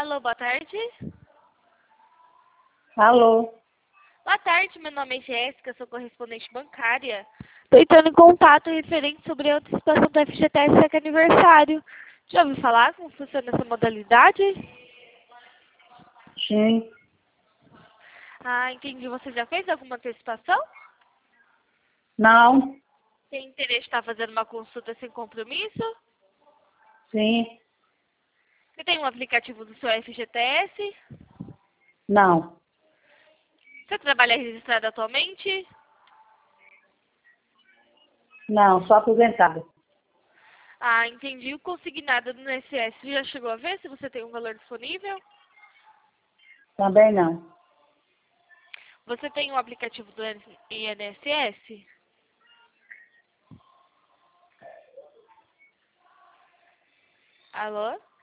Alô, boa tarde. Alô? Boa tarde, meu nome é Jéssica, sou correspondente bancária. Estou entrando em contato referente sobre a antecipação do FGTS que é aniversário. Já ouviu falar como funciona essa modalidade? Sim. Ah, entendi. Você já fez alguma antecipação? Não. Tem interesse em estar fazendo uma consulta sem compromisso? Sim. Você tem um aplicativo do seu FGTS? Não. Você trabalha registrado atualmente? Não, sou aposentada. Ah, entendi. O consignado do INSS já chegou a ver se você tem um valor disponível? Também não. Você tem um aplicativo do INSS? Alô?